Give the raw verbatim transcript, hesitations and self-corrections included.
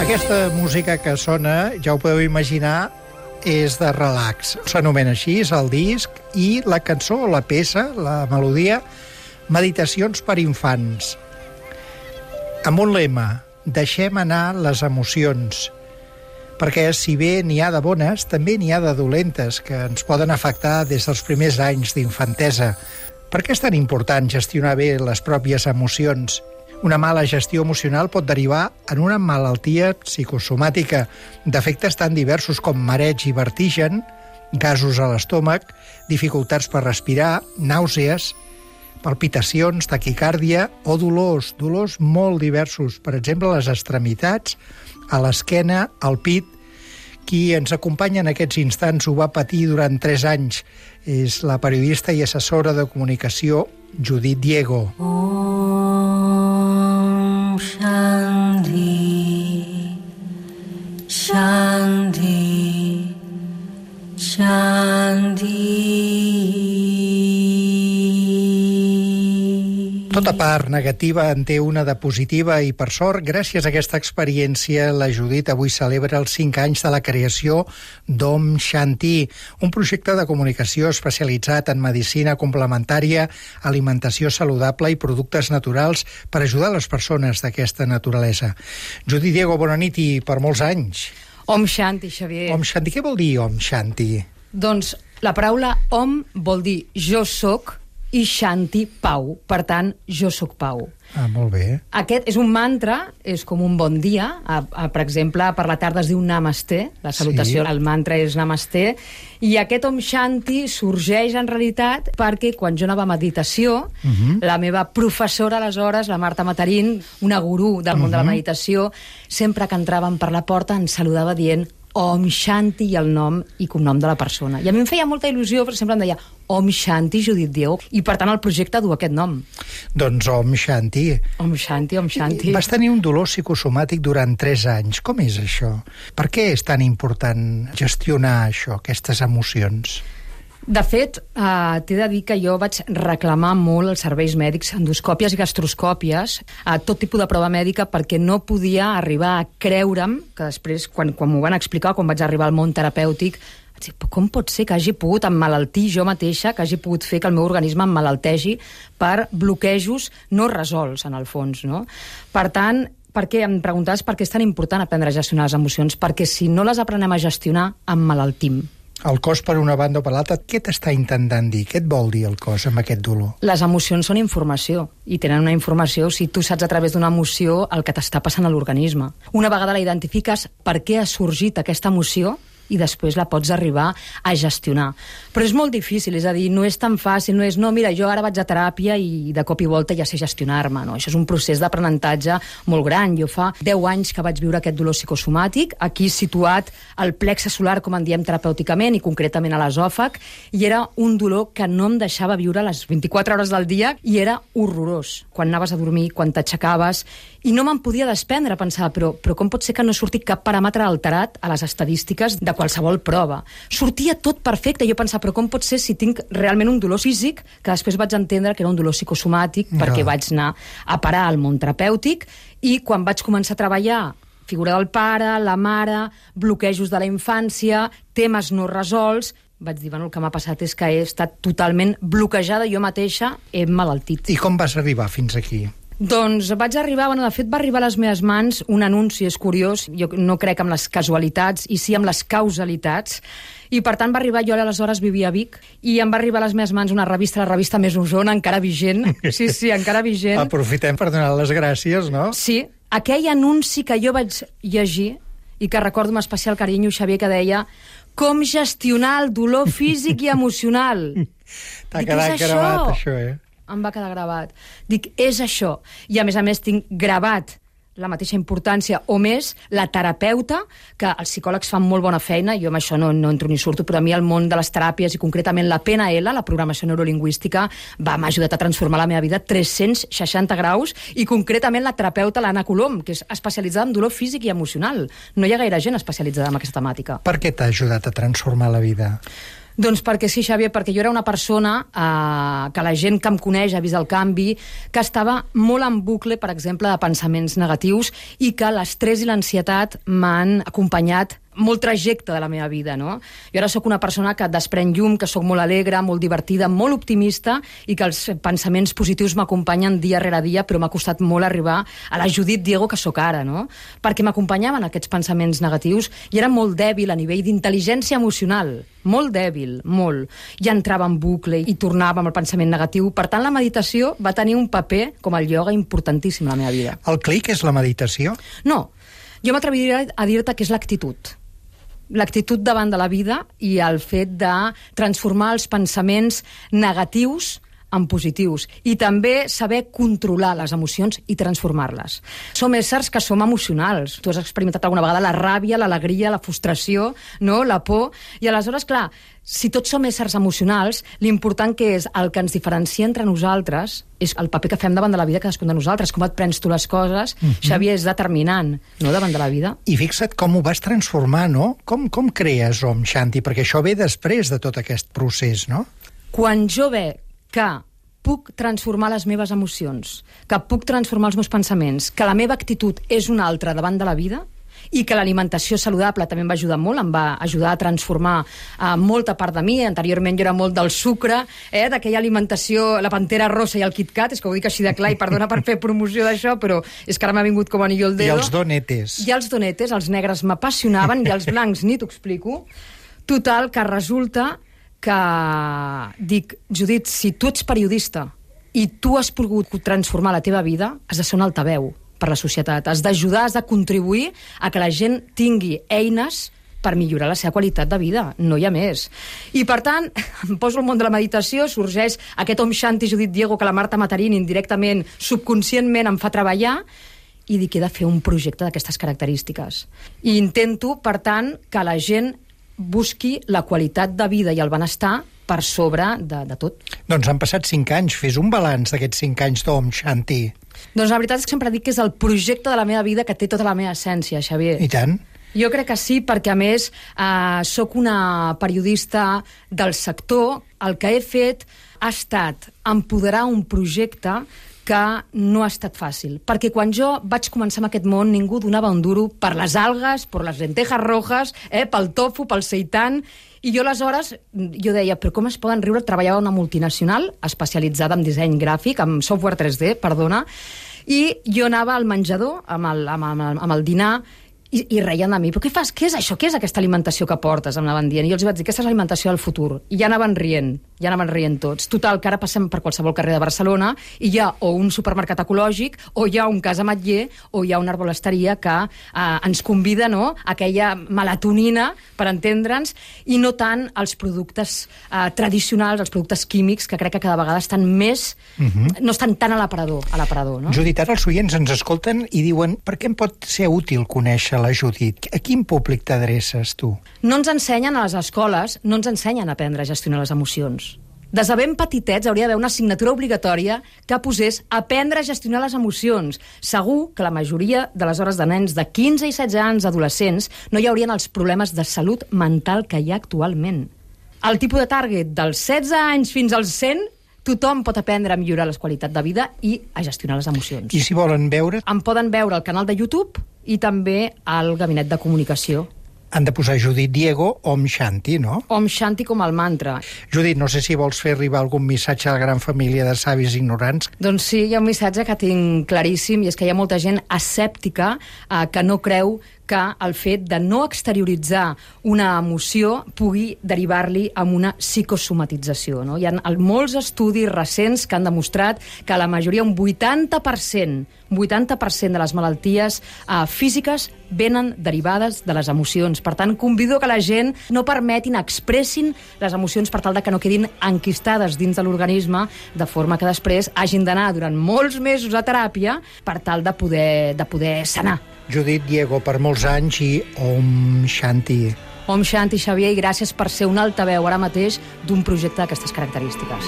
Aquesta música que sona, ja ho podeu imaginar, és de relax. S'anomena així, és el disc, i la cançó, la peça, la melodia, Meditacions per infants. Amb un lema, deixem anar les emocions, perquè si bé n'hi ha de bones, també n'hi ha de dolentes, que ens poden afectar des dels primers anys d'infantesa. Per què és tan important gestionar bé les pròpies emocions? Una mala gestió emocional pot derivar en una malaltia psicosomàtica d'efectes tan diversos com mareig i vertigen, gasos a l'estómac, dificultats per respirar, nàusees, palpitacions, taquicàrdia o dolors, dolors molt diversos. Per exemple, a les extremitats, a l'esquena, al pit. Qui ens acompanya en aquests instants ho va patir durant tres anys. És la periodista i assessora de comunicació Judit Diego. Om Shanti, Shanti, Shanti. Tota part negativa en té una de positiva i, per sort, gràcies a aquesta experiència, la Judit avui celebra els cinc anys de la creació d'Om Shanti, un projecte de comunicació especialitzat en medicina complementària, alimentació saludable i productes naturals per ajudar les persones d'aquesta naturalesa. Judit Diego, bona nit i per molts anys. Om Shanti, Xavier. Om Shanti, què vol dir Om Shanti? Doncs la paraula Om vol dir jo soc i Shanti, pau. Per tant, jo soc pau. Ah, molt bé. Aquest és un mantra, és com un bon dia. A, a, per exemple, per la tarda es diu Namasté, la salutació, sí. El mantra és Namasté. I aquest Om Shanti sorgeix en realitat perquè quan jo anava a meditació, uh -huh. la meva professora aleshores, la Marta Matarín, una gurú del món uh -huh. de la meditació, sempre que entràvem per la porta ens saludava dient Om Shanti i el nom i cognom de la persona. I a mi em feia molta il·lusió, perquè sempre em deia Om Shanti, Judit Diego, i per tant el projecte du aquest nom. Doncs Om Shanti. Om Shanti, Om Shanti. Vas tenir un dolor psicosomàtic durant tres anys. Com és això? Per què és tan important gestionar això, aquestes emocions? De fet, eh, t'he de dir que jo vaig reclamar molt els serveis mèdics, endoscòpies i gastroscòpies, a tot tipus de prova mèdica, perquè no podia arribar a creure'm, que després, quan, quan m'ho van explicar, quan vaig arribar al món terapèutic, vaig dir, com pot ser que hagi pogut emmalaltir jo mateixa, que hagi pogut fer que el meu organisme emmalaltegi per bloquejos no resolts, en el fons, no? Per tant, per què em preguntaves per què és tan important aprendre a gestionar les emocions? Perquè si no les aprenem a gestionar, emmalaltim. El cos per una banda o per l'altra, què t'està intentant dir? Què et vol dir el cos amb aquest dolor? Les emocions són informació, i tenen una informació si tu saps a través d'una emoció el que t'està passant a l'organisme. Una vegada la identifiques per què ha sorgit aquesta emoció, i després la pots arribar a gestionar. Però és molt difícil, és a dir, no és tan fàcil, no és, no, mira, jo ara vaig a teràpia i de cop i volta ja sé gestionar-me, no? Això és un procés d'aprenentatge molt gran. Jo fa deu anys que vaig viure aquest dolor psicosomàtic, aquí situat al plexe solar, com en diem terapèuticament, i concretament a l'esòfag, i era un dolor que no em deixava viure les vint-i-quatre hores del dia, i era horrorós. Quan anaves a dormir, quan t'aixecaves, i no me'n podia desprendre, pensava, però, però com pot ser que no surti cap paràmetre alterat a les estadístiques de qualsevol prova? Sortia tot perfecte, i jo pensava, però com pot ser si tinc realment un dolor físic, que després vaig entendre que era un dolor psicosomàtic, no. Perquè vaig anar a parar al món terapèutic, i quan vaig començar a treballar figura del pare, la mare, bloquejos de la infància, temes no resolts, vaig dir, bueno, el que m'ha passat és que he estat totalment bloquejada jo mateixa, he emmalaltit. I com vas arribar fins aquí? Doncs vaig arribar, bueno, de fet va arribar a les meves mans un anunci, és curiós, jo no crec en les casualitats, i sí en les causalitats, i per tant va arribar, jo aleshores vivia a Vic, i em va arribar a les meves mans una revista, la revista Més Osona, encara vigent, sí, sí, encara vigent. Aprofitem per donar les gràcies, no? Sí, aquell anunci que jo vaig llegir, i que recordo amb especial carinyo, Xavier, que deia com gestionar el dolor físic i emocional. T'ha quedat gravat, això, eh? Em va quedar gravat. Dic, és això. I a més a més tinc gravat la mateixa importància o més la terapeuta, que els psicòlegs fan molt bona feina, jo amb això no, no entro ni surto, però a mi el món de les teràpies i concretament la P N L, la programació neurolingüística, va m'ha ajudat a transformar la meva vida tres-cents seixanta graus, i concretament la terapeuta l'Anna Colom, que és especialitzada en dolor físic i emocional. No hi ha gaire gent especialitzada en aquesta temàtica. Per què t'ha ajudat a transformar la vida? Doncs perquè sí, Xavier, perquè jo era una persona eh, que la gent que em coneix ha vist el canvi, que estava molt en bucle, per exemple, de pensaments negatius i que l'estrès i l'ansietat m'han acompanyat molt trajecte de la meva vida, no? Jo ara sóc una persona que desprèn llum, que sóc molt alegre, molt divertida, molt optimista i que els pensaments positius m'acompanyen dia rere dia, però m'ha costat molt arribar a la Judit Diego que sóc ara, no? Perquè m'acompanyaven aquests pensaments negatius i era molt dèbil a nivell d'intel·ligència emocional, molt dèbil, molt. I entrava en bucle i tornava amb el pensament negatiu. Per tant, la meditació va tenir un paper, com el ioga, importantíssim a la meva vida. El clic és la meditació? No, jo m'atreviria a dir-te que és l'actitud. L'actitud davant de la vida i el fet de transformar els pensaments negatius en positius i també saber controlar les emocions i transformar-les. Som éssers que som emocionals. Tu has experimentat alguna vegada la ràbia, l'alegria, la frustració, no? La por. I aleshores, clar, si tots som éssers emocionals, l'important que és el que ens diferencia entre nosaltres és el paper que fem davant de la vida cadascun de nosaltres. Com et prens tu les coses, uh-huh. Xavier, és determinant, no?, davant de la vida. I fixa't com ho vas transformar, no? Com, com crees Om Shanti? Perquè això ve després de tot aquest procés, no? Quan jo veig que puc transformar les meves emocions, que puc transformar els meus pensaments, que la meva actitud és una altra davant de la vida i que l'alimentació saludable també em va ajudar molt, em va ajudar a transformar uh, molta part de mi. Anteriorment jo era molt del sucre, eh, d'aquella alimentació, la Pantera Rosa i el Kit Kat, és que ho dic així de clar i perdona per fer promoció d'això, però és que ara m'ha vingut com anillo al dedo. I els donetes. I els donetes, els negres m'apassionaven i els blancs ni t'ho explico. Total, que resulta que dic, Judit, si tu ets periodista i tu has pogut transformar la teva vida, has de ser un altaveu per la societat. Has d'ajudar, has de contribuir a que la gent tingui eines per millorar la seva qualitat de vida. No hi ha més. I, per tant, em poso al món de la meditació, sorgeix aquest Om Shanti Judit Diego que la Marta Matarín indirectament, subconscientment em fa treballar i dic que he de fer un projecte d'aquestes característiques. I intento, per tant, que la gent busqui la qualitat de vida i el benestar per sobre de, de tot. Doncs han passat cinc anys. Fes un balanç d'aquests cinc anys d'Om Shanti. Doncs la veritat és que sempre dic que és el projecte de la meva vida que té tota la meva essència, Xavier. I tant. Jo crec que sí, perquè a més eh, sóc una periodista del sector. El que he fet ha estat empoderar un projecte que no ha estat fàcil. Perquè quan jo vaig començar amb aquest món, ningú donava un duro per les algues, per les lentejas rojas, eh, pel tofu, pel seitan. I jo aleshores, jo deia, però com es poden riure? Treballava a una multinacional especialitzada en disseny gràfic, en software tres D, perdona, i jo anava al menjador, amb el, amb, amb, amb el dinar, i, i reien de mi. Però què fas? Què és això? Què és aquesta alimentació que portes? Em anaven dient. I jo els vaig dir, aquesta és l'alimentació del futur. I ja anaven rient, ja anaven rient tots. Total, que ara passem per qualsevol carrer de Barcelona i hi ha o un supermercat ecològic, o hi ha un casa ametller, o hi ha una arbolesteria que eh, ens convida, no?, aquella melatonina, per entendre'ns, i no tant els productes eh, tradicionals, els productes químics, que crec que cada vegada estan més... Uh-huh. No estan tan a l'aparador, a l'aparador, no? Judit, ara els oients ens escolten i diuen, per què em pot ser útil conèixer la Judit? A quin públic t'adreces, tu? No ens ensenyen a les escoles, no ens ensenyen a aprendre a gestionar les emocions. Des de ben petitets hauria d'haver una assignatura obligatòria que posés aprendre a gestionar les emocions. Segur que la majoria de les hores de nens de quinze i setze anys, adolescents, no hi haurien els problemes de salut mental que hi ha actualment. El tipus de target dels setze anys fins als cent, tothom pot aprendre a millorar la qualitat de vida i a gestionar les emocions. I si volen veure? Em poden veure al canal de YouTube i també al Gabinet de Comunicació. Han de posar Judit Diego, Om Shanti, no? Om Shanti com el mantra. Judit, no sé si vols fer arribar algun missatge a la gran família de savis ignorants. Doncs sí, hi ha un missatge que tinc claríssim, i és que hi ha molta gent escèptica eh, que no creu que el fet de no exterioritzar una emoció pugui derivar-li amb una psicosomatització, no? Hi ha molts estudis recents que han demostrat que la majoria, un vuitanta per cent, vuitanta per cent de les malalties eh, físiques venen derivades de les emocions. Per tant, convido que la gent no permetin, expressin les emocions per tal de que no quedin enquistades dins de l'organisme, de forma que després hagin d'anar durant molts mesos a teràpia per tal de poder, de poder sanar. Judit Diego, per molts anys i Om Shanti. Om Shanti, Xavier, i gràcies per ser un altaveu ara mateix d'un projecte d'aquestes característiques.